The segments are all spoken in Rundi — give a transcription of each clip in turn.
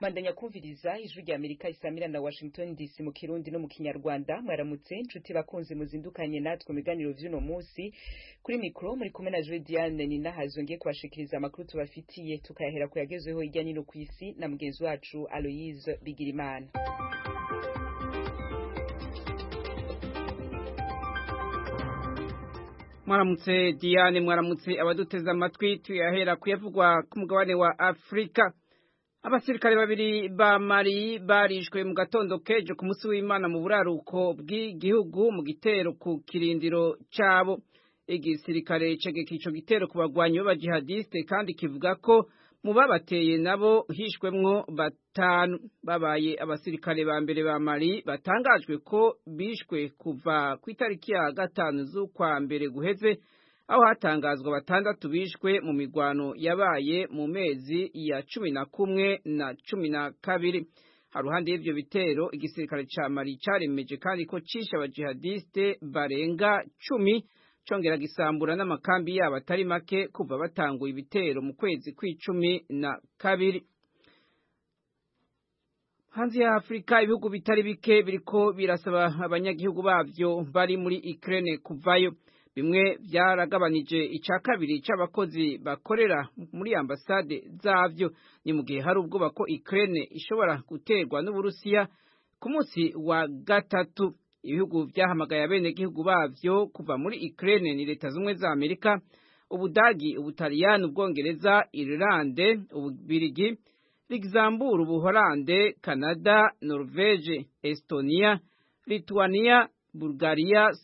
Mandanya kumviriza ijwi rya Amerika isamira na Washington DC mu Kirundi no mu Kinyarwanda. Mwaramutse nshuti bakunzi muzindukanye natwe mu biganiro vy'uno munsi. Kuri mikro muri kumwe na Juliane Ninahazo ngiye kubashikiriza amakuru tubafitiye, tukayahera ku yagezweho hirya no kw'isi na mugenzi wacu Aloise Bigirimana. Mwaramutse Diane, mwaramutse abaduteza amatwi. Tuyahera kuyavugwa ku mugabane wa Afrika. Abasirikare babiri ba Mali barishwe mu gatondo kejo ku musi w'Imana mu buraruko bw'igihugu mu gitero ku kirindiro cabo. Igisirikare cegeka ico gitero ku bagwanyi b'abajihadiste kandi kivuga ko mu babateye nabo hishwemwo batanu. Babaye abasirikare ba mbere ba Mali batangajwe ko bishwe kuva ku itariki ya 5 z'ukwa mbere guheze, aho hatangazwa batandatu bishwe mu migwano yabaye mu mezi ya 11 na 12. Haruhande y'ivyo bitero, igisirikare ca Mali caremeje kandi ko cisha abajihadiste barenga 10, congera gisambura n'amakambi yabo atari make kuva batanguye ibitero mu kwezi kw'icumi-na-kabiri. Hanze ya Afrika, ibihugu bitari bike biriko birasaba abanyagihugu bavyo bari muri Ukraine kuvayo. Bimwe vyaragabanije ica kabiri c'abakozi bakorera muri ambasade zavyo, ni mu gihe hari ubwoba ko Ukraine ishobora guterwa n'Uburusiya ku munsi wa gatatu. Ibihugu vyahamagaye abenegihugu bavyo kuva muri Ukraine ni Leta Zumwe za Amerika, Ubudagi, Ubutaliyani, Ubwongereza, Irlande, Ububirigi, Luxembourg, Ubuholande, Canada, Norvege, Estonia, Lithuania, Bulgaria,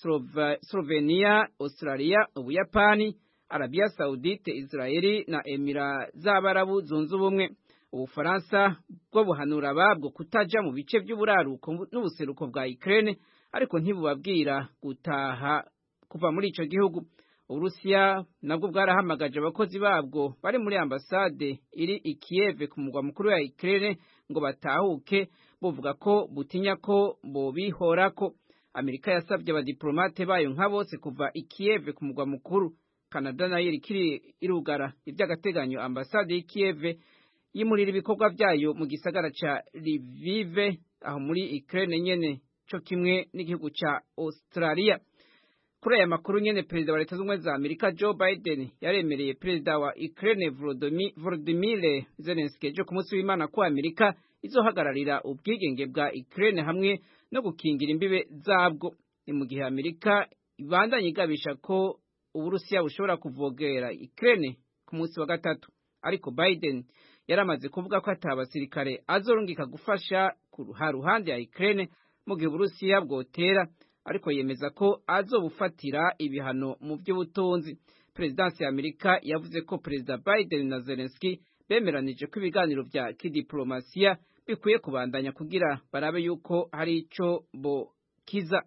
Slovenia, Australia, Ubuyapani, Arabia Saudite, Israeli na Emira z'Abarabu zunze ubumwe. Ubufaransa bwo buhanura babwo kutaja mu bice by'uburaruko n'ubuseruko bwa Ukraine, ariko ntibubabwira gutaha kuva muri ico gihugu. Urusiya nabwo bwarahamagaje abakozi babwo bari muri ambasade iri i Kiev ku mugwa mukuru wa Ukraine ngo batahuke, buvuga ko butinya ko bobihorako. Amerika yasabye abadiplomate bayo nka bose kuva i Kiev ku mugwa mukuru. Canada nayo irikiri irugara ivy'agateganyo ambasade i Kiev, yimurira ibikorwa vyayo mu gisagara ca Lviv aho muri Ukraine nyene, co kimwe n'igihugu ca Australia. Kuri aya makuru nyene, perezida wa Leta Zunze Ubumwe za Amerika Joe Biden yaremereye perezida wa Ukraine Volodymyr Zelensky ejo ku munsi w'Imana ko Amerika izohagararira ubwigenge bwa Ukraine hamwe no gukingira imbibe zabwo. Ni mu gihe Amerika ibandanye igabisha ko Uburusiya bushobora kuvogera Ukraine ku munsi wa gatatu, ariko Biden yaramaze kuvuga ko atabasirikare azorungika gufasha ku ruhande ya Ukraine mu gihe Uburusiya bwotera, ariko yemeza ko azobufatira ibihano mu by'ubutunzi. Presidence ya Amerika yavuze ko Perezida Biden na Zelensky bemeranije ko ibiganiro vya kidiplomasiya bikwiye kubandanya kugira barabe yuko hari ico bokiza.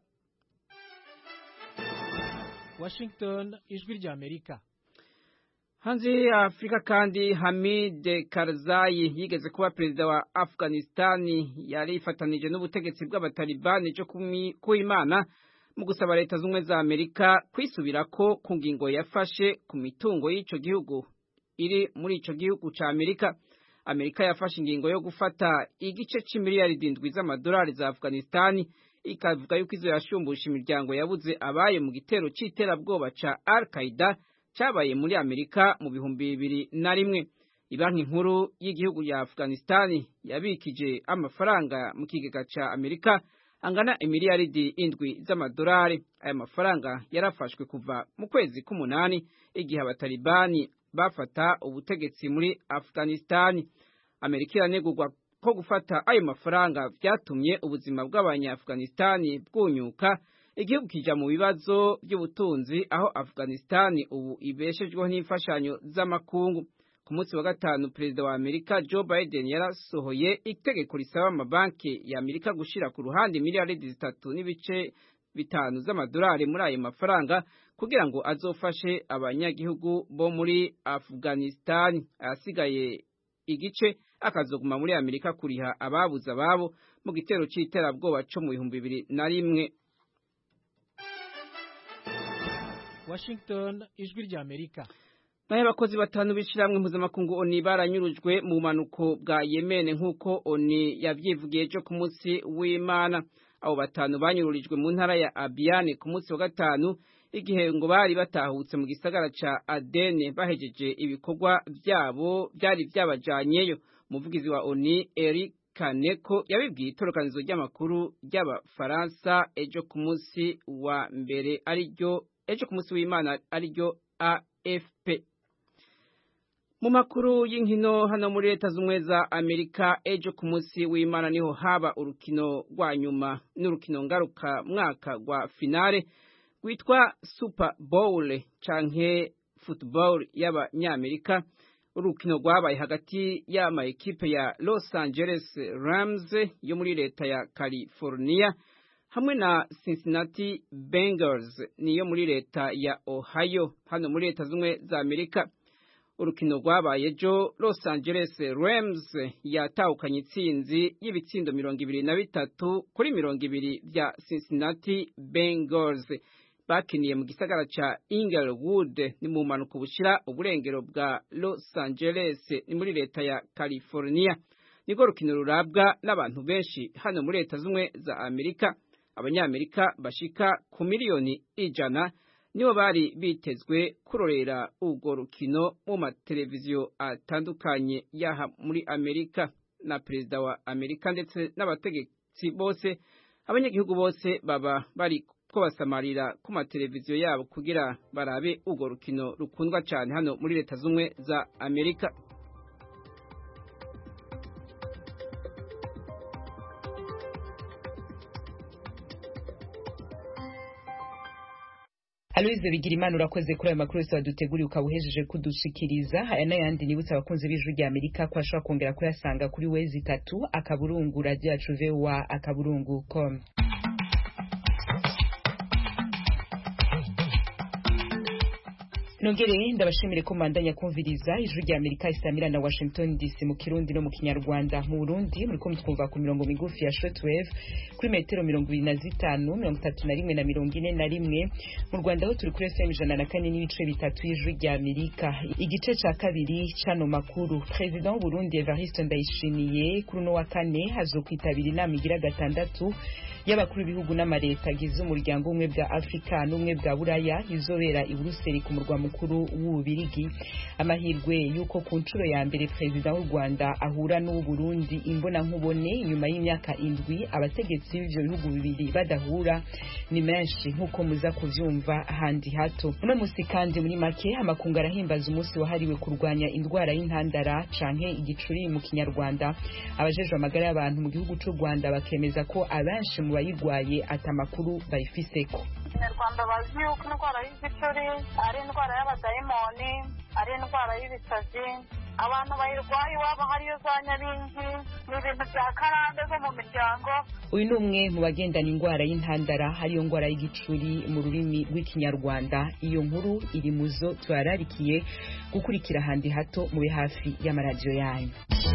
Washington, ijwi rya Amerika. Hanze ya Afrika kandi, Hamid Karzai yigeze kuba perezida wa Afghanistan yari ifatanije n'ubutegetsi bw'abatalibani cyo kuimana mu gusaba Leta Zumwe za Amerika kwisubirako ku ngingo yafashe ku mitungo y'ico gihugu iri muri ico gihugu ca Amerika. Amerika yafashe ingingo yo gufata igice c'imiliyaridi 7 z'amadolari za Afghanistan, ikavuga yuko izo yashumbusha imiryango yabuze abaye mu gitero c'iterabwoba ca Al-Qaeda cabaye muri Amerika mu 2001. Ibanki nkuru y'igihugu ya Afghanistan yabikije amafaranga mu kigega ca Amerika angana imiliyaridi 7 z'amadolari. Aya mafaranga yarafashwe kuva mu kwezi k'umunani igihe abatalibani bafata ubutegetsi muri Afghanistan. Amerika iranegurwa ko gufata ayo mafaranga vyatumye ubuzima bw'abanya-Afghanistan bwunyuka, igihugu kija mu bibazo by'ubutunzi, aho Afghanistan ubu ibeshejweho n'imfashanyo z'amakungu. Ku munsi wa gatanu, perezida wa Amerika Joe Biden yarasohoye itegeko risaba amabanki ya Amerika gushira ku ruhande miliyaridi 3.5 z'amadolari muri ayo mafaranga kugira ngo azofashe abanyagihugu bo muri Afghanistan. Asigaye igice akazoguma muri Amerika kuriha ababuze ababo mu gitero c'iterabwoba co mu 2001. Washington, ijwi rya Amerika. naho abakozi batanu b'ishiramwe mpuzamakungu ONU baranyurujwe mu bumanuko bwa Yemen nk'uko ONU yavyivugiye ejo ku munsi w'Imana. Abo batanu banyururijwe mu ntara ya Abyane ku munsi wa gatanu igihe ngo bari batahutse mu gisagara ca Aden bahejeje ibikorwa vyabo byari vyabajanyeyo. Umuvugizi wa ONU Eric Kaneko yabibwiye itorokanizo ry'amakuru ry'Abafaransa ejo ku munsi w'Imana ariryo AFP. Mu makuru y'inkino hano muri Leta Zunze za Amerika ejo ku munsi w'Imana niho haba urukino rwa nyuma n'urukino ngaruka mwaka rwa finale rwitwa Super Bowl canke football y'Abanyamerika. Urukino rwabaye hagati y'ama ekipe ya Los Angeles Rams yo muri leta ya California hamwe na Cincinnati Bengals niyo muri leta ya Ohio hano muri Leta Zunze za Amerika. Urukino rwabaye ejo Los Angeles Rams yatahukanye itsinzi y'ibitsindo 23 kuri 20 vya Cincinnati Bengals. Bakiniye mu gisagara ca Inglewood ni mu manuko bushira uburengero bwa Los Angeles ni muri leta ya California. Niko rukino rurabwa n'abantu benshi hano muri Leta Zunze za Amerika. Abanyamerika bashika ku miliyoni 100 nibo bari bitezwe kurorera urwo rukino mu mateleviziyo atandukanye yaha muri Amerika. Na perezida wa Amerika ndetse n'abategetsi bose, abanyagihugu bose baba bari ko basamarira ku mateleviziyo yabo kugira barabe urwo rukino rukundwa cyane hano muri Leta Zunze za Amerika. Aloise Bigirimana urakoze kuri aya makuru yose waduteguriye ukabuhejeje kudushikiriza. Aya n'ayandi nibutsa abakunzi b'Ijwi rya Amerika ko ashobora kongera kuyasanga kuri wezi 3 akaburungu radio yacu VOA akaburungu.com. Nongere ndabashimire ko mandanya kumviriza Ijwi rya Amerika isamira na Washington DC mu Kirundi no mu Kinyarwanda. Mu Burundi muri ko mutwumva ku mirongo migufi ya shortwave kuri metero 25, 31 na 41. Mu Rwanda ho turi kuri FM 104 n'ibice bitatu Ijwi rya Amerika. Igice ca kabiri cano makuru. President w'u Burundi Evariste Ndayishimiye kuri no wa kane hazokwitabira inama igira gatandatu y'abakuru b'ibihugu n'amareta agize umuryango umwe bwa Afrika n'umwe bwa Buraya izobera i Buruseli ku murwa mukuru w'Ububirigi. Amahirwe yuko ku ncuro ya mbere President w'u Rwanda ahura n'u Burundi imbona nkubone nyuma y'imyaka 7 abategetsi b'ivyo bihugu bibiri badahura ni menshi nkuko muza kuvyumva handi hato. Uno musi kandi muri make amakungu arahimbaza umunsi wahariwe kurwanya indwara y'intandara canke igicuri mu Kinyarwanda. Abajejwe amagara y'abantu mu gihugu c'u Rwanda bakemeza ko abenshi mu bayigwaye atamakuru bayifiseko. Rwanda bazi yuko indwara y'igicuri ari indwara y'abadayimoni, ari indwara y'ibisazi, abantu bayirwaye waba hariyo za nyaringi n'ibintu bya karande zo mu miryango. Uyu ni umwe mu bagendana indwara y'intandara hariyo ndwara y'igicuri mu rurimi rw'Ikinyarwanda. Iyo nkuru iri muzo turararikiye gukurikira handi hato mube hafi y'amaradiyo yanyu.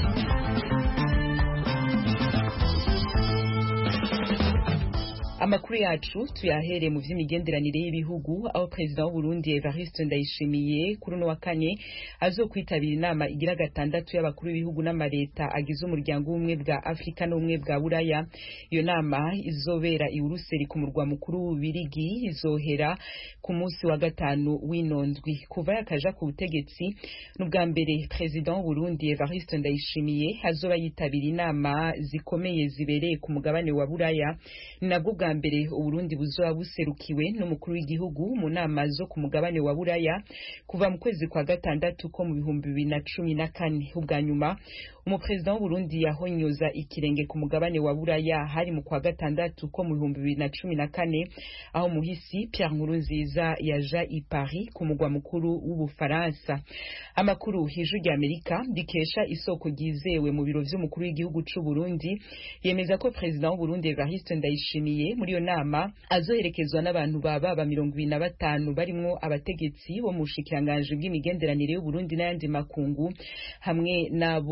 Amakuru yacu tuyahere mu vy'imigenderanire y'ibihugu aho President w'u Burundi Evariste Ndayishimiye kuri no wa kane azokwitabira inama igira gatandatu y'abakuru b'ibihugu n'amareta agize umuryango umwe bwa Afrika n'umwe bwa Buraya. Iyo nama izobera i Buruseli ku murwa mukuru w'Ububirigi izohera ku munsi wa gatanu w'inondwi. Kuva yakaja ku butegetsi n'ubwa mbere President w'u Burundi Evariste Ndayishimiye azoba yitabira inama zikomeye zibereye ku mugabane wa Buraya. Nabwo bwa mbere Uburundi buzoba buserukiwe n'umukuru w'igihugu mu nama zo ku mugabane wa Buraya kuva mu kwezi kwa gatandatu ko mu 2014. Ubwa nyuma umupresident w'u Burundi yahonyoza ikirenge ku mugabane wa Buraya hari mu kwa gatandatu ko mu 2014 aho muhisi Pierre Nkurunziza yaja i Paris ku mugwa mukuru w'Ubufaransa. Amakuru hijuru rya Amerika dikesha isoko gizewe mu biro vy'umukuru w'igihugu c'u Burundi yemeza ko President w'u Burundi Evariste Ndayishimiye muri yo nama azoherekezwa n'abantu baba 25 barimwo abategetsi bo mu bushikiranganje bw'imigenderanire y'u Burundi n'ayandi makungu hamwe nabo mu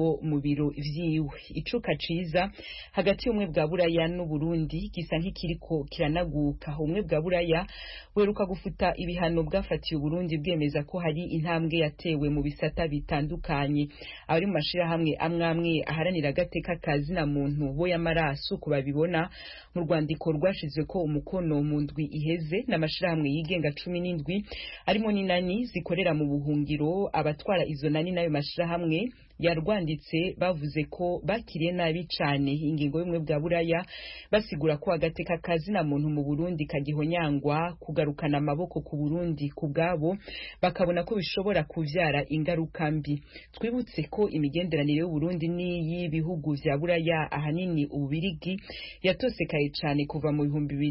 biro vyiwe. Icuka ciza hagati y'ubumwe bwa Buraya n'u Burundi gisa nk'ikiriko kiranaguka. Ubumwe bwa Buraya weruka gufuta ibihano bwafatiye Burundi bwemeza ko hari intambwe yatewe mu bisata bitandukanye. Abari mu mashirahamwe amwe aharanira agateka kazina muntu bo yamaraso kubabibona mu rwandiko rwashizwe ko umukono mu ndwi iheze n'amashirahamwe yigenga 17 arimo n'inani zikorera mu buhungiro. Abatwara izo nani nayo mashirahamwe yarwanditse bavuze ko bakiriye nabi cane ingingo y'umwe bwa Buraya, basigura ko agateka kazina muntu mu Burundi kagihonyangwa, kugarukana amaboko ku Burundi kubgabo bakabona ko bishobora kuvyara ingaruka mbi. Twibutse ko imigenderanire y'u Burundi n'iyibihugu vya Buraya ahanini Ububirigi yatosekaye cane kuva mu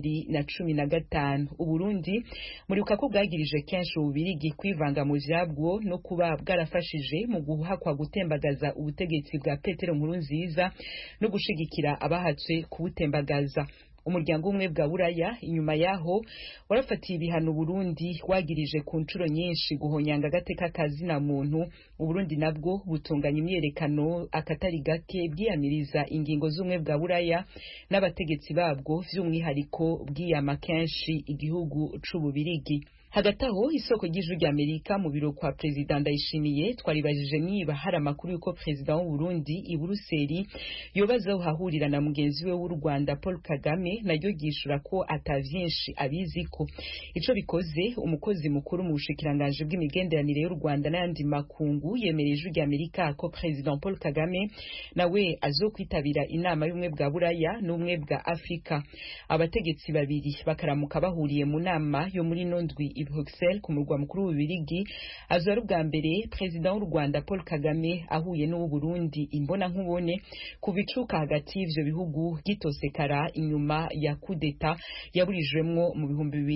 2015. Uburundi muribuka ko bwagirije kenshi Ububirigi kwivanga mu vyabwo no kuba bwarafashije mu guhakwa gutembagaza ubutegetsi bwa Petero Nkurunziza no gushigikira abahatswe kubutembagaza. Umuryango umwe bwa Buraya inyuma yaho warafatiye ibihano Burundi wagirije ku ncuro nyinshi guhonyanga agateka kazina muntu. Uburundi nabwo butunganya imyerekano akatari gake bwiyamiriza ingingo z'umwe bwa Buraya n'abategetsi babwo vy'umwihariko bwiyama kenshi igihugu c'Ububirigi. Hagati aho isoko ry'ijwi ry'Amerika mu biro kwa President Ndayishimiye twaribajije niba hari amakuru yuko President w'u Burundi i Buruseli yobaza uhahurira na mugenzi we w'u Rwanda Paul Kagame, naryo gishura ko atavyinshi abiziko. Ico bikoze umukozi mukuru mu bushikiranganje bw'imigenderanire y'u Rwanda n'andi makungu yemereye ijwi ry'Amerika ko President Paul Kagame nawe azokwitabira inama y'umwe bwa Buraya n'umwe bwa Afrika. Abategetsi babiri bakaramuka bahuriye mu nama yo muri nondwi Bruxelles ku murwa mukuru w'Ububirigi. Azari ubwa mbere President w'u Rwanda Paul Kagame ahuye n'u Burundi imbona nkubone kubicuka hagati y'ivyo bihugu gitosekara inyuma ya kudeta yaburijwemwo mu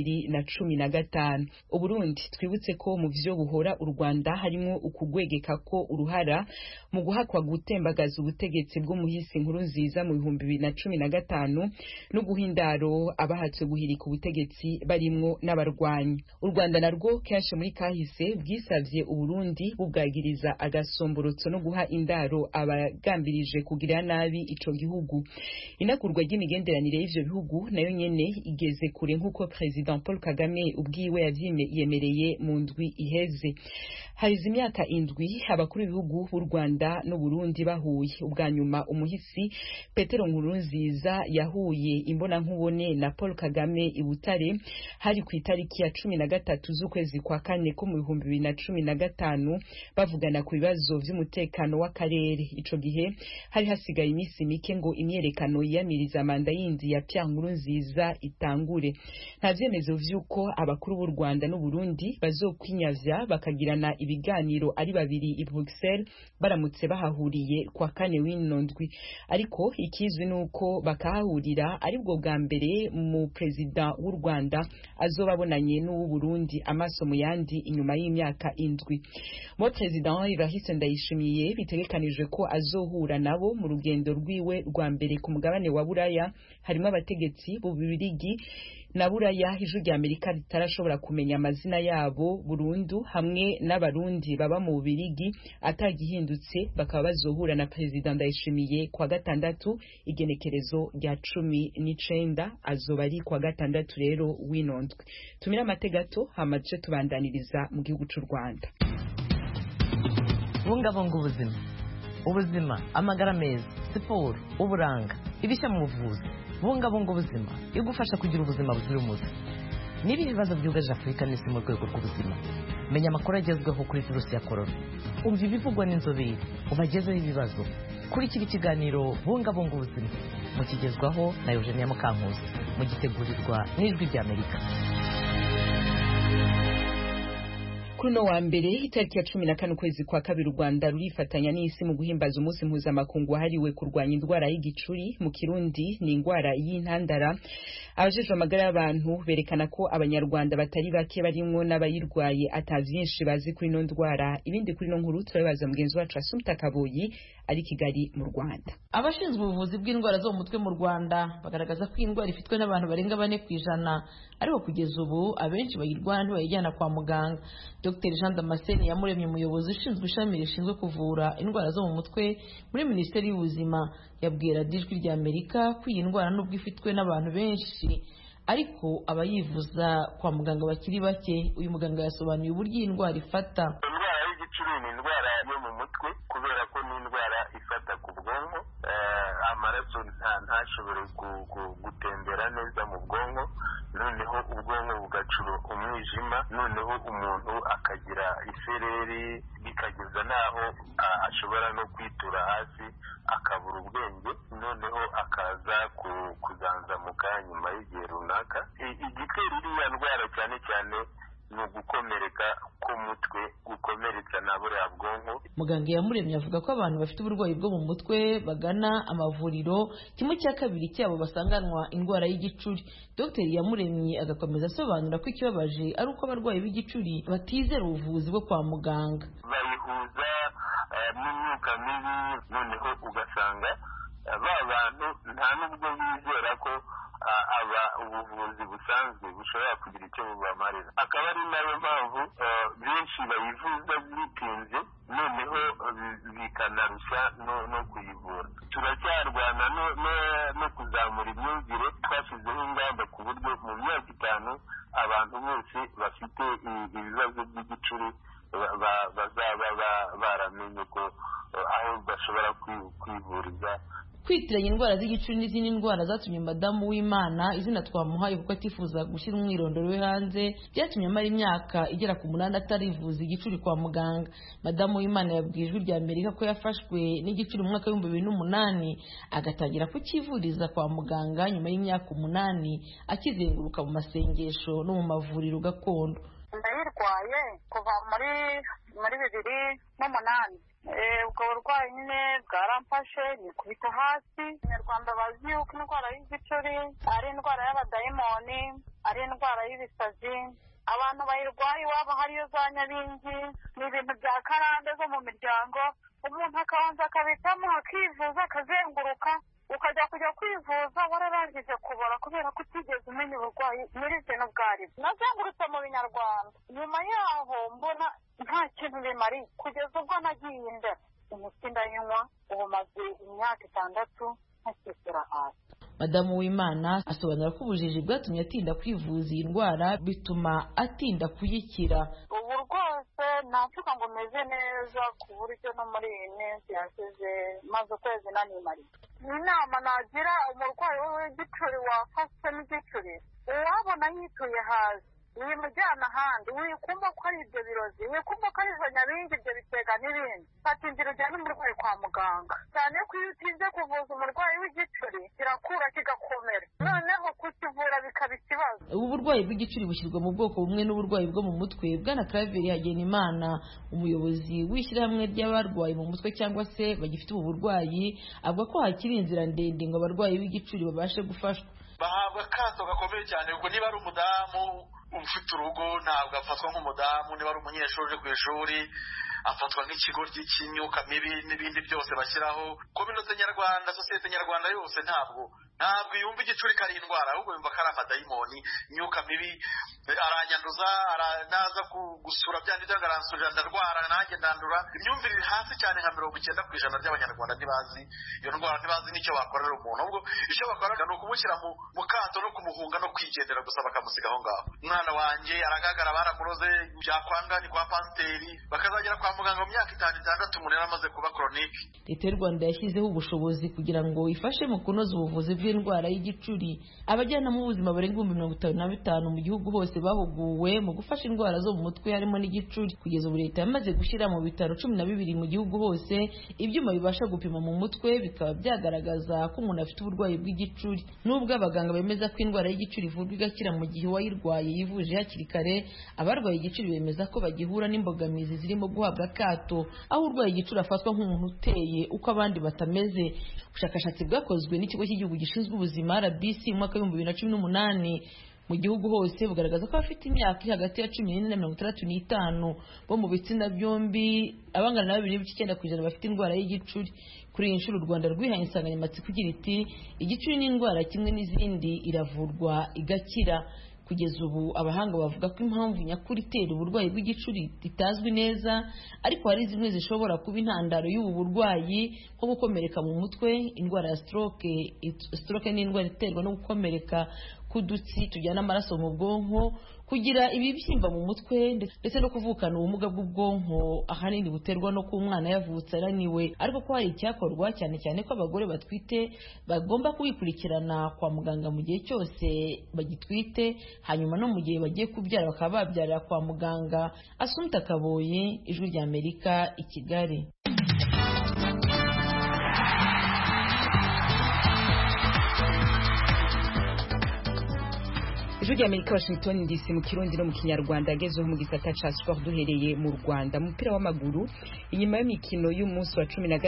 2015. Uburundi twibutse ko mu vyo buhora u Rwanda harimo ukugwegeka ko uruhara mu guhakwa gutembagaza ubutegetsi bw'umuhisi Nkurunziza mu 2015 no guhindaro abahatswe guhirika ubutegetsi barimwo n'abarwanyi. U Rwanda narwo kenshi muri kahise bwisavye Uburundi bubwagiriza agasomborotso no guha indaro abagambirije kugira nabi ico gihugu. Inakurwa ry'imigenderanire y'ivyo bihugu nayo nyene igeze kure nk'uko President Paul Kagame ubwiwe yavyemereye mu ndwi iheze. Harize imyaka 7 abakuru b'ibihugu b'u Rwanda no Burundi bahuye. Ubwa nyuma umuhisi Petero Nkurunziza yahuye imbona nkubone na Paul Kagame i Butare hari ku itariki ya 13 z'ukwezi kwa kane ko mu 2015 bavugana ku bibazo vy'umutekano w'akarere. Ico gihe hari hasigaye imisi mike ngo imyerekano yiyamiriza manda yindi ya Pierre Nkurunziza itangure. Nta vyemezo vy'uko abakuru b'u Rwanda n'u Burundi bazokwinyavya bakagirana ibiganiro ari babiri i Bruxelles baramutse bahahuriye kwa kane w'inondwi. Ariko ikizwi nuko bakahahurira ari bwo bwa mbere mu President w'u Rwanda azobabonanye n'u Burundi amaso mu yandi inyuma y'imyaka 7. Mo President Evariste Ndayishimiye bitegekanijwe ko azohura nabo mu rugendo rwiwe rwa mbere ku mugabane wa Buraya. Harimo abategetsi b'u Bubiligi na Buraya ijwi ry'Amerika ritarashobora kumenya amazina yabo burundu, hamwe n'abarundi baba mu Bubiligi atagihindutse bakaba bazohura na President Ndayishimiye kwa gatandatu igenekerezo rya 19 azoba ari kwa gatandatu rero w'inondwe. Tumira amategato hamaje tubandaniriza mu gihugu c'u Rwanda. Bungabunga ubuzima amagara meza, siporo, uburanga, ibishya mu buvuzi. Bungabunga ubuzima igufasha kugira ubuzima buzira umuze. Niba ibibazo byugaje Afurika n'isi mu rwego rw'ubuzima, menya amakuru agezweho kuri virusi ya corona. Umva ibivugwa n'inzobere ubagezeho ibibazo. Kurikira ikiganiro Bungabunga ubuzima mukigezwaho na Eugenia Mukankusi, mugitegurirwa n'Ijwi ry'Amerika. Kuno wa mbere itariki ya 14 kwezi kwa kabiri Rwanda rurifatanya n'isi mu guhimbaza umunsi mpuzamakungu wahariwe kurwanya indwara y'igicuri. Mu Kirundi ni indwara y'intandara. Abajejwe amagara y'abantu berekana ko abanyarwanda batari bake barimwo n'abayirwaye atavyinshi bazi kuri ino ndwara. Ibindi kuri no nkuru turabibaza mugenzi wacu Asumta Kaboyi ari Kigali mu Rwanda. Abashinzwe ubuvuzi bw'indwara zo mu mutwe mu Rwanda bagaragaza ko indwara ifitwe n'abantu barenga 4%, ariko kugeza ubu abenshi bayirwara ntibayijyana kwa muganga. Dr Jean Damascene Iyamuremye umuyobozi ushinzwe ishami rishinzwe kuvura indwara zo mu mutwe muri Minisiteri y'Ubuzima yabwira Ijwi rya Amerika ko iyi ndwara nubwo ifitwe n'abantu benshi ariko abayivuza kwa muganga bakiri bake. Uyu muganga yasobanuye uburyo iyi ndwara ifata. Indwara y'igicuri ni indwara yo mu mutwe kubera ko ni indwara ifata ku bwonko, amaraso ntashobore gutembera neza mu bwonko, noneho ubwonko bugacura umwijima, noneho umuntu akagira isereri bikageza n'aho ashobora no kwitura hasi akabura ubwenge, noneho akaza kuzanzamuka nyuma y'igihe runaka. Igitera iriya ndwara cyane cyane ni ugukomereka k'umutwe, gukomeretsa na buriya bwonko. Muganga Iyamuremye avuga ko abantu bafite uburwayi bwo mu mutwe bagana amavuriro, 1/2 cyabo basanganwa indwara y'igicuri. Dr Iyamuremye agakomeza asobanura ko ikibabaje ari uko abarwayi b'igicuri batizera ubuvuzi bwo kwa muganga. Bayihuza n'imyuka mibi, noneho ugasanga ba bantu nta nubwo bizera ko ubuvuzi busanzwe bushobora kugira icyo bubamarira. Akaba ari nayo mpamvu benshi bayivuza bitinze, noneho bikanarusha no kuyivura. Turacyarwana no kuzamura imyumvire. Twashyizeho ingamba ku buryo mu myaka 5 abantu bose bafite ibibazo by'igicuri bazaba baramenye ko aho bashobora kwivuriza. Kwitiranya indwara z'igicuri n'izindi ndwara zatumye Madamu Uwimana izina twamuhaye kuko atifuza gushyira umwirondoro we hanze byatumye amara imyaka igera ku 8 atarivuza igicuri kwa muganga. Madamu Uwimana yabwiye Ijwi rya Amerika ko yafashwe n'igicuri mu mwaka wa 2008 agatangira kukivuriza kwa muganga nyuma y'imyaka 8 akizenguruka mu masengesho no mu mavuriro gakondo. Ndayirwaye kuva muri 2008. Ubwo burwayi nyine bwaramfashe nikubita hasi. Abanyarwanda bazi yuko indwara y'igicuri ari indwara y'abadayimoni, ari indwara y'ibisazi. Abantu bayirwaye iwabo hariyo za nyabingi, ni ibintu bya karande zo mu miryango. Umuntu akabanza akabitamo akivuza akazenguruka, ukajya kwivuza wararangije kubora kubera ko utigeze umenya uburwayi nyirizina ubwo aribwo. Nazengurutse mu binyarwanda, nyuma yaho mbona nta kintu bimari kugeza ubwo nagiye imbere. Umuti ndayinywa, ubu maze imyaka 6 ntakishyira hasi. Madamu Uwimana asobanura ko ubujiji bwatumye atinda kwivuza iyi ndwara bituma atinda kuyikira. Ubu rwose navuga ngo meze neza ku buryo no muri iyi minsi yashize maze ukwezi nanimariye. Inama nagira umurwayi w'igicuri wafashwe n'igicuri, uwabona yituye hasi wimujyana ahandi, wikumva ko ari ibyo birozi, wikumva ko ari izo nyabingi, ibyo bitega n'ibindi, fata inzira ujyane umurwayi kwa muganga. Cyane ko iyo utize kuvuza umurwayi w'igicuri kirakura kigakomera, noneho kukivura bikaba ikibazo. Ubu burwayi bw'igicuri bushyirwa mu bwoko bumwe n'uburwayi bwo mu mutwe. Bwana Claver Hagenimana, umuyobozi w'ishyirahamwe ry'abarwayi mu mutwe cyangwa se bagifite ubu burwayi, avuga ko hakiri inzira ndende ngo abarwayi b'igicuri babashe gufashwa. Bahabwa akato gakomeye cyane kuko niba ari umudamu ufite urugo ntabwo afatwa nk'umudamu, niba ari umunyeshuri uje ku ishuri afatwa nk'ikigoryi cy'imyuka mibi n'ibindi byose bashyiraho. Kominote nyarwanda, sosiyete nyarwanda yose ntabwo yumva igicuri kari indwara, ahubwo yumva ko ari amadayimoni, imyuka mibi, aranyanduza, naza gusura bya ndanga aransurira ndarwara nanjye ndandura. Imyumvire iri hasi cyane nka 90% by'abanyarwanda ntibazi iyo ndwara, ntibazi n'icyo bakorera umuntu. Ubwo icyo bakorera ni ukumushyira mu kato no kumuhunga no kwigendera gusa bakamusiga aho ngaho. Umwana wanjye aragagara, baramuroze, byakwanga ni kwa pasiteri, bakazagera kwa muganga mu myaka 5-6 umuntu yaramaze kuba chronique. Leta y'u Rwanda yashyizeho ubushobozi kugira ngo ifashe mu kunoza ubuvuzi bw'indwara y'igicuri. Abajyanama b'ubuzima barenga 55 mu gihugu hose bahuguwe mu gufasha indwara zo mu mutwe harimo n'igicuri. Kugeza ubu leta yamaze gushyira mu bitaro 12 mu gihugu hose ibyuma bibasha gupima mu mutwe, bikaba byagaragaza ko umuntu afite uburwayi bw'igicuri. Nubwo abaganga bemeza ko indwara y'igicuri ivurwa igakira mu gihe uwayirwaye yivuje hakiri kare, abarwaye igicuri bemeza ko bagihura n'imbogamizi zirimo guhabwa akato, aho urwaye igicuri afatwa nk'umuntu uteye uko abandi batameze. Ubushakashatsi bwakozwe n'ikigo cy'igihugu gishinzwe ubuzima RBC mu mwaka wa 2018 mu gihugu hose bugaragaza ko abafite imyaka iri hagati ya 14 na 65 bo mu bitsina byombi abangana na 2.9% bafite indwara y'igicuri. Kuri iyi nshuro u Rwanda rwihaye insanganyamatsiko igira iti igicuri ni indwara kimwe n'izindi iravurwa igakira. kugeza ubu abahanga bavuga ko impamvu nyakuri itera uburwayi bw'igicuri itazwi neza, ariko hari zimwe zishobora kuba intandaro y'ubu burwayi nko gukomereka mu mutwe, indwara ya stroke. Stroke ni indwara iterwa no gukomereka k'udutsi tujyana amaraso mu bwonko, kugira ibibyimba mu mutwe ndetse no kuvukana ubumuga bw'ubwonko ahanini buterwa no kuba umwana yavutse araniwe, ariko ko hari icyakorwa cyane cyane ko abagore batwite bagomba kubikurikirana kwa muganga mu gihe cyose bagitwite, hanyuma no mu gihe bagiye kubyara bakaba babyarira kwa muganga. Assumpta Kaboye, Ijwi ry'Amerika, i Kigali. Ijwi ry'Amerika, Washington DC, mu Kirundi no mu Kinyarwanda. Agezeho mu gisata ca sport duhereye mu Rwanda mu mupira w'amaguru. Inyuma y'imikino y'umunsi wa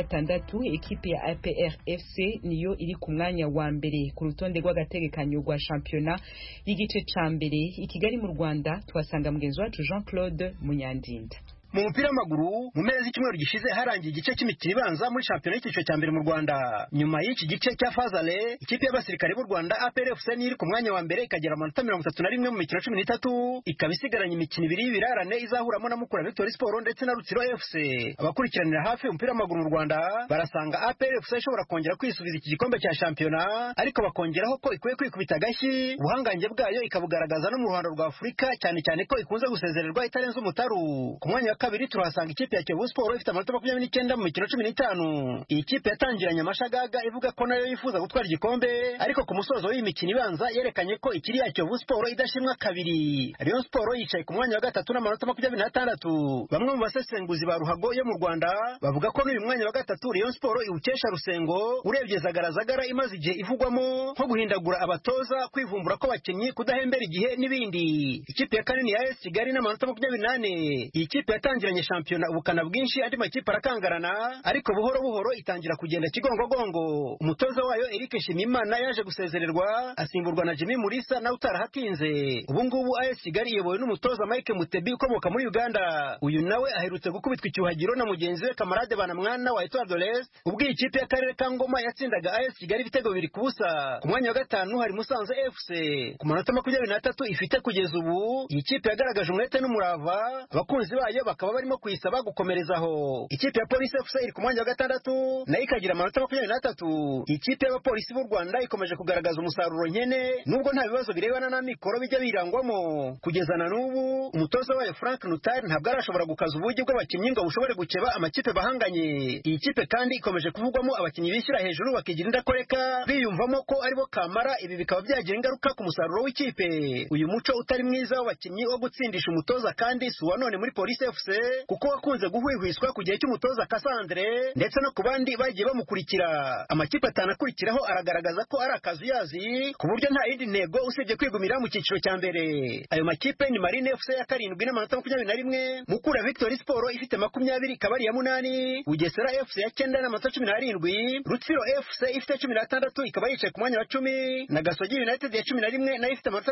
16, ekipe ya APR FC niyo iri ku mwanya wa mbere ku rutonde rw'agategekanyo rwa shampiyona y'igice ca mbere. I Kigali mu Rwanda twasanga mugenzi wacu Jean Claude Munyandinda. Mu mupira w'amaguru mu mpera z'icyumweru gishize harangiye igice cy'imikino ibanza muri shampiyona y'icyiciro cya mbere mu Rwanda. Nyuma y'iki gice cya Fazale, ikipe y'abasirikare b'u Rwanda APR FC iri ku mwanya wa mbere ikagira amanota 31 mu mikino 13, ikaba isigaranye imikino ibiri y'ibirarane izahuramo na Mukura Victory Sport ndetse na Rutsiro FC. Abakurikiranira hafi umupira w'amaguru mu Rwanda barasanga APR FC ishobora kongera kwisubiza iki gikombe cya shampiyona, ariko bakongeraho ko ikwiye kwikubita agashyi ubuhangange bwayo ikabugaragaza no mu ruhando rwa Afurika, cyane cyane ko ikunze gusezererwa itarenze umutaru. Ku mwanya kabiri turahasanga ikipe ya Kiyovu Sport ifite amanota 29 mu mikino 15. Iyi kipe yatangiranye amashagaga ivuga ko nayo yifuza gutwara igikombe, ariko ku musozo w'imikino ibanza yerekanye ko ikiri ya Kiyovu Sport idashimwa kabiri. Rayon Sport yicaye ku mwanya wa gatatu n'amanota 26. Bamwe mu basesenguzi ba ruhago yo mu Rwanda bavuga ko n'uyu mwanya wa gatatu Rayon Sport iwukesha Rusengo, urebye Zagaragara imaze igihe ivugwamo nko guhindagura abatoza, kwivumbura ko bakinnyi, kudahembera igihe n'ibindi. Ikipe ya kane ni AS Kigali n'amanota 28. Iyi kipe yatangiranye shampiyona ubukana bwinshi, andi makipe arakangarana, ariko buhoro buhoro itangira kugenda kigongogongo. Umutoza wayo Eric Nshimiyimana yaje gusezererwa asimburwa na Jimmy Mulisa na utarahatinze. Ubu ngubu AS Kigali iyobowe n'umutoza Mike Mutebi ukomoka muri Uganda. Uyu nawe aherutse gukubitwa icyuhagiro na mugenzi we Kamarade Banamwana wa Etoile de l'Est, ubwo ikipe y'akarere ka Ngoma yatsindaga AS Kigali ibitego 2-0. Ku mwanya wa gatanu hari Musanze FC ku manota 23 ifite kugeza ubu. Iyi kipe yagaragaje umwete n'umurava, abakunzi bayo bakaba barimo kuyisaba gukomerezaho. Ikipe ya Police FC iri ku mwanya wa gatandatu nayo ikagira amanota 23. Ikipe y'abapolisi b'u Rwanda ikomeje kugaragaza umusaruro nkene, nubwo nta bibazo birebana na mikoro bijya birangwamo. Kugeza na n'ubu umutoza wayo Frank Nutari ntabwo arashobora gukaza ubugi bw'abakinnyi ngo bushobore gukeba amakipe bahanganye. Iyi kipe kandi ikomeje kuvugwamo abakinnyi bishyira hejuru bakigira indakoreka, biyumvamo ko aribo kamara. Ibi bikaba byagira ingaruka ku musaruro w'ikipe. Uyu muco utari mwiza w'abakinnyi wo gutsindisha umutoza kandi si uwa none muri Police FC, kuko wakunze guhwihwiswa ku gihe cy'umutoza Cassandre ndetse no ku bandi bagiye bamukurikira. Amakipe atanakurikiraho aragaragaza ko ari akazuyazi, ku buryo nta yindi ntego usibye kwigumira mu cyiciro cya mbere. Ayo makipe ni Marine FC ya 7 n'amanota 21, Mukura Victory Sport ifite 20 ikaba ari ya 8, Bugesera FC ya 9 n'amanota 17, Rutsiro FC ifite 16 ikaba yicaye ku mwanya wa 10, na Gasogi United ya 11 nayo ifite amanota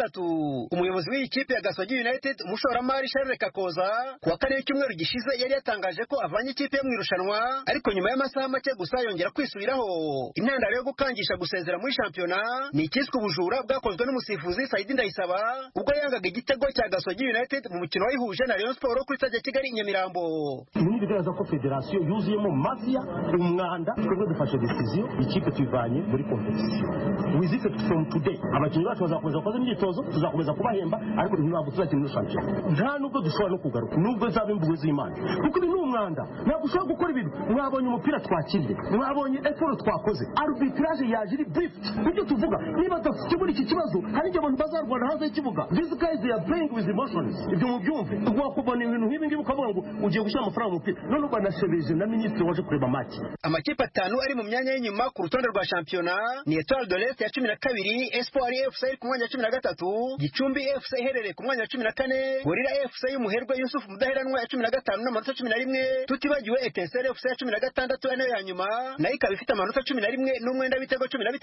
16. Umuyobozi w'iyi kipe ya Gasogi United, umushoramari Charles Kakoza, kuwa kane w'icyumweru gishize yari yatangaje ko avanye ikipe yo mu irushanwa, ariko nyuma y'amasaha make gusa yongera kwisubiraho. Intandaro yo gukangisha gusezera muri shampiyona ni ikiswe ubujura bwakozwe n'umusifuzi Saidi Ndayisaba ubwo yangaga igitego cya Gasogi United mu mukino wayihuje na Rayon Sport kuri stade ya Kigali Nyamirambo. Ni bigaragaza ko federation yuzuyemo mafia, umwanda. Twebwe dufashe decision ikipe tuyivanye muri competition. With it from today abakinnyi bacu bazakomeza kuza imyitozo, tuzakomeza kubahemba, ariko ntabwo tuzakina muri shampiyona. Nta nubwo dushobora no kugaruka, nubwo zaba imbugo z'Imana, kuko ibi ni umwanda. Ntabwo ushobora gukora ibintu. Mwabonye umupira twakiriye, mwabonye effort twakoze, arbitrage yaje iri briefed. Ibyo tuvuga niba dufite muri iki kibazo, hari igihe abantu bazarwana hanze y'ikibuga. These guys they are playing with emotions. Ibyo mubyumve. Wakubona ibintu nk'ibi ngibi ukavuga ngo ugiye gushyira amafaranga mu mupira, none banashebeje na minisitiri waje kureba match. Amakipe 5 ari mu myanya y'inyuma ku rutonde rwa shampiyona ni Etoile de l'Est ya 12, Espoir FC ku mwanya wa 13, Gicumbi FC iherereye ku mwanya wa 14, Gorilla FC y'umuherwe Yusuf Mudaheranwa ya 15 n'amanota 11, tutibagiwe Etincelle FC ya 16 nayo ya nyuma nayo ikaba ifite amanota 11 n'umwenda w'ibitego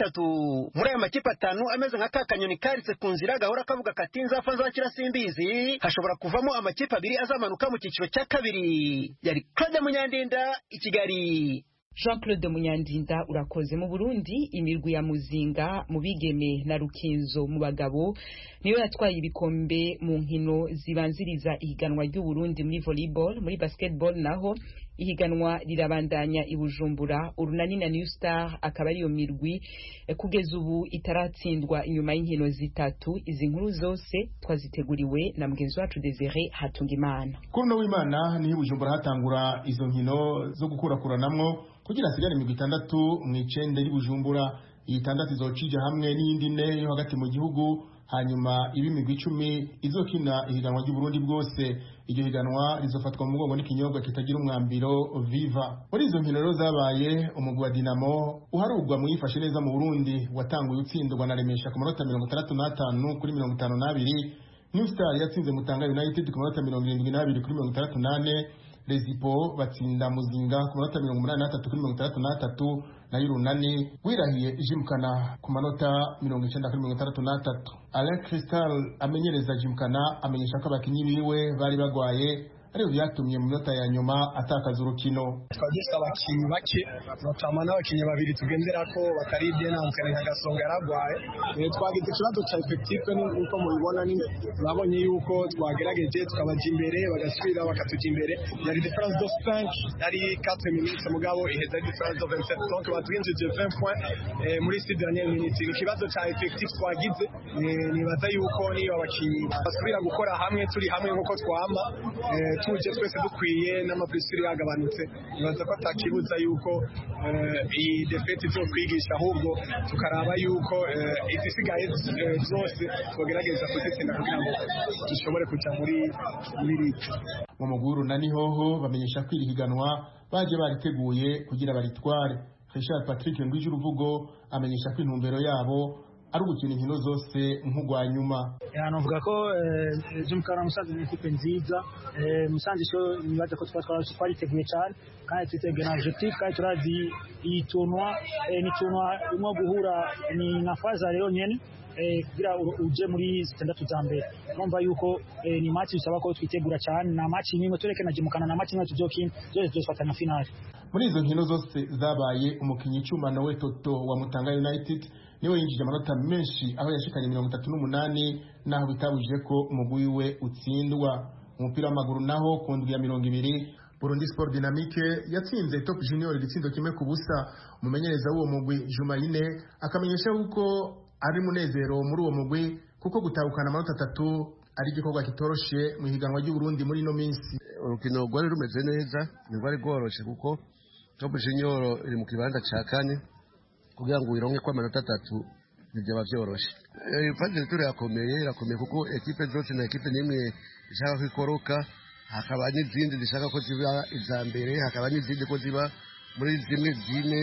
13. Muri aya makipe 5 ameze nka kakanyoni karitse ku nzira gahora kavuga kati nzapfa nzakira simbizi, hashobora kuvamo amakipe 2 azamanuka mu cyiciro cya kabiri. Yari Claude Munyandinda, i Kigali. Jean-Claude Munyandinda urakoze. Mu Burundi imirwi ya Muzinga mu bigeme na Rukinzo mu bagabo niyo yatwaye ibikombe mu nkino zibanziriza ihiganwa ry'u Burundi muri volleyball. Muri basketball naho ihiganwa rirabandanya i Bujumbura. Urunani na New Star akaba ariyo mirwi kugeza ubu itaratsindwa inyuma y'inkino zitatu. Izi nkuru zose twaziteguriwe na mugenzi wacu Desire Hatungimana. Kuri no w'Imana ni Bujumbura hatangura izo nkino zo gukurakuranamwo kugira hasigare imigwi 6 mu icende y'Ibujumbura. Iyi 6 izocija hamwe n'iyindi ne yo hagati mu gihugu, hanyuma ibi imigwi 10 izokina ihiganwa ry'u Burundi bwose. Iryo higanwa rizofatwa mu mugongo n'ikinyobwa kitagira umwambiro Viva. Muri izo nkino rero zabaye umugwi wa Dinamo uharugwa mu yifashe neza mu Burundi watanguye utsindwa na Remesha ku manota 65 kuri 52. New Star yatsinze Mutanga United ku manota 72 kuri 68. Rezipo batsinda Muzinga ku manota 83 kuri 63, na Urunani wirahiye Jimkana ku manota 90 kuri 63. Alain Cristal amenyereza Jimkana amenyesha ko abakinyi biwe bari bagwaye ariyo byatumye mu minota ya nyuma atakaza urukino. Twagise abakinyi bake batama n'abakinyi babiri tugendera ko bakaribye namukane Gasonga yaragwaye. Twagize ikibazo cya effective n'uko mubibona ni babonye yuko twagerageje tukabaje imbere bagasubira bakatuja imbere. Yari difference de 5 yari 4 minutes mugabo iheza difference de 27 donc batwinjije 20 points muri 6 dernières minutes. Ikibazo cya effective twagize nibaza yuko niyo abakinyi basubira gukora hamwe turi hamwe nkuko twama tuje twese dukwiye n'amapressure yagabanutse. Nibaza ko atakibuza yuko iyi defete zo kwigisha ahubwo tukaraba yuko izisigaye zose twogerageza kuzitsinda kugira ngo dushobore kuja muri ligi. Mu muguru nani hoho bamenyesha kwirihiganwa baje bariteguye kugira baritware. Richard Patrick Ngwije uruvugo amenyesha ko intumbero yabo ari ugukina inkino zose nk'ugwa nyuma. Navuga ko Jimkana Musanze ni ikipe nziza. Musanze cyo nibaza ko twariteguye cyane kandi twiteguye na objectif kandi turazi iyi tournoi ni tournoi imwe guhura ni na faza rero nyene kugira uje muri 6 za mbere. Numva yuko ni match bisaba ko twitegura cyane na match nimwe tureke na Jimkana na match nimwe tuzokina zose tuzofatanya final. Muri izo nkino zose zabaye umukinyi Cyuma Nowe Toto wa Mutanga United niwe yinjije amanota menshi aho yashikanye 38 naho bitabujije ko umugwi we utsindwa. Umupira w'amaguru naho ku ndwi ya 20 Burundi Sport Dynamique yatsinze Top Junior igitsindo kimwe ku busa. Umumenyereza w'uwo mugwi Jumayine akamenyesha uko ari munezero muri uwo mugwi kuko gutahukana amanota 3 ari igikorwa kitoroshe mu higanwa ry'u Burundi muri no minsi. Urukino rwari rumeze neza, rwari rworoshe kuko Top Junior iri mu kibanza ca kane kugira ngo ironke kwa amanota 3 nibyo bavyoroshe. Fazile turi irakomeye kuko equipe zose na equipe nimwe ishaka kwikoroka, hakaba n'izindi zishaka ko ziba iza mbere, hakaba n'izindi ko ziba muri zimwe zine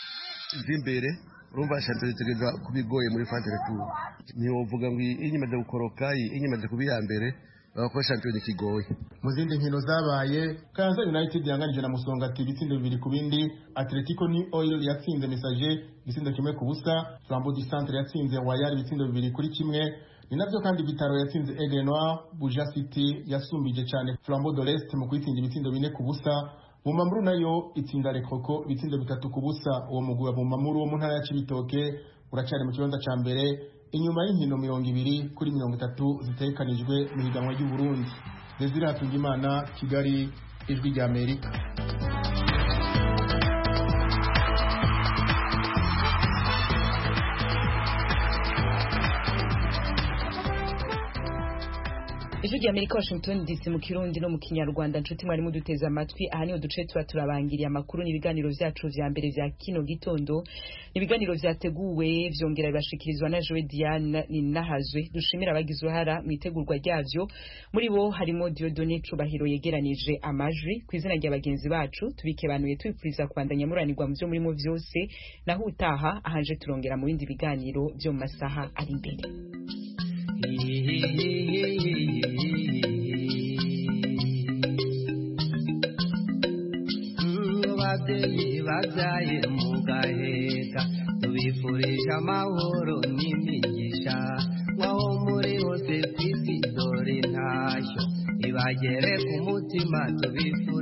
zimbere. Urumva champion tegeza kubigoye muri Fazile turi. Niyo uvuga ngo inyimaze gukoroka, inyimaze kubiya mbere bako champion kigoye. Mu zindi nkino zabaye Kayanza United yanganije na Musongati ibitsindo 2 ku bindi. Atletico New Oil yatsinze Messager ibitsindo kimwe ku busa. Flambeau du Centre yatsinze Royal ibitsindo 2 kuri kimwe. Ni navyo kandi Vitaro yatsinze Aigle Noir. Buja City yasumbije cyane Flambeau de l'Est mu kwitsinda ibitsindo 4 ku busa. Bumamuru nayo itsinda Lekoko ibitsindo 3 ku busa. Uwo mugwi wa Bumamuru wo mu ntara ya Cibitoke uracari mu kibanza ca mbere inyuma y'inkino 20 kuri 30 zitekanijwe mu higanwa ry'u Burundi. Desire Hatungimana, Kigali, Ijwi rya Amerika. Ijwi rya Amerika, Washington DC mu Kirundi no mu Kinyarwanda. Nshuti mwari muduteza amatwi, aha niho duce turabangiriye amakuru n'ibiganiro vyacu vya mbere vya kino gitondo. Ibiganiro vyateguwe vyongera bibashikirizwa na Joe Diane Ninahazwe. Dushimira abagize uruhara mu itegurwa ryavyo, muri bo harimo Dieudonné Cubahiro yegeranije amajwi. Kwizina rya bagenzi bacu tubikebanuye twipfuriza kubandanya muranirwa mu byo murimo vyose, naho utaha ahanje turongera mu bindi biganiro vyo mu masaha ari imbere. Ababyeyi babyaye mugaheka tubifurije amahoro n'imigisha, waho muri hose kw'isi dore ntashyo ibagere ku mutima tubifurije